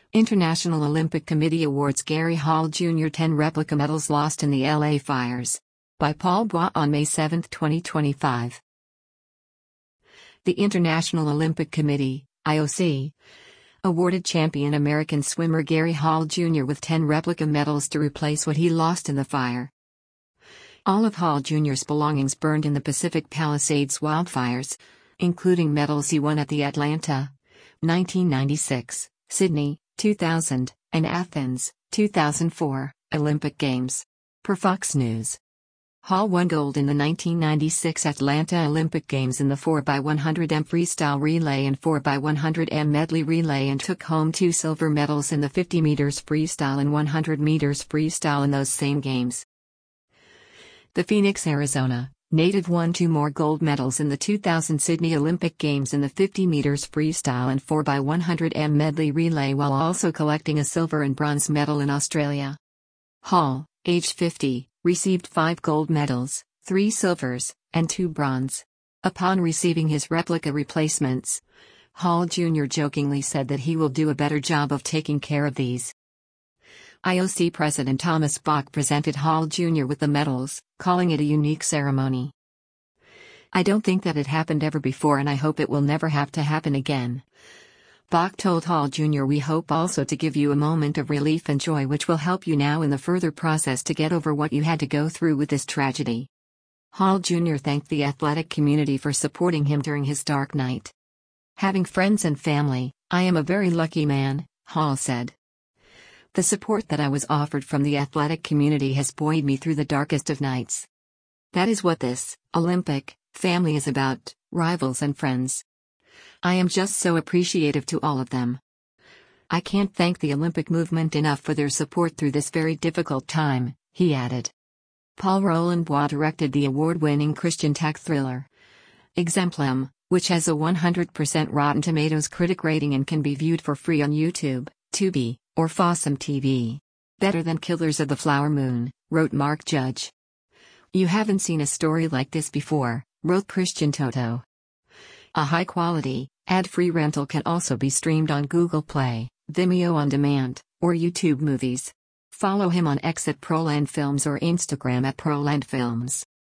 International Olympic Committee awards Gary Hall Jr. 10 replica medals lost in the LA fires. By Paul Bois on May 7, 2025. The International Olympic Committee, IOC, awarded champion American swimmer Gary Hall Jr. with 10 replica medals to replace what he lost in the fire. All of Hall Jr.'s belongings burned in the Pacific Palisades wildfires, including medals he won at the Atlanta, 1996, Sydney, 2000, and Athens, 2004, Olympic Games. Per Fox News. Hall won gold in the 1996 Atlanta Olympic Games in the 4x100m freestyle relay and 4x100m medley relay and took home 2 silver medals in the 50 meters freestyle and 100 meters freestyle in those same games. The Phoenix, Arizona native won 2 more gold medals in the 2000 Sydney Olympic Games in the 50 meters freestyle and 4x100m medley relay while also collecting a silver and bronze medal in Australia. Hall, aged 50, received 5 gold medals, 3 silvers, and 2 bronze. Upon receiving his replica replacements, Hall Jr. jokingly said that he will do a better job of taking care of these. IOC President Thomas Bach presented Hall Jr. with the medals, calling it a unique ceremony. "I don't think that it happened ever before and I hope it will never have to happen again." Bach told Hall Jr. "We hope also to give you a moment of relief and joy which will help you now in the further process to get over what you had to go through with this tragedy." Hall Jr. thanked the athletic community for supporting him during his dark night. "Having friends and family, I am a very lucky man," Hall said. "The support that I was offered from the athletic community has buoyed me through the darkest of nights. That is what this Olympic family is about, rivals and friends. I am just so appreciative to all of them. I can't thank the Olympic movement enough for their support through this very difficult time," he added. Paul Roland Bois directed the award-winning Christian tech thriller Exemplum, which has a 100% Rotten Tomatoes critic rating and can be viewed for free on YouTube, Tubi, or Fossum TV. "Better than Killers of the Flower Moon," wrote Mark Judge. "You haven't seen a story like this before," wrote Christian Toto. A high-quality, ad-free rental can also be streamed on Google Play, Vimeo On Demand, or YouTube Movies. Follow him on X at Proland Films or Instagram at Proland Films.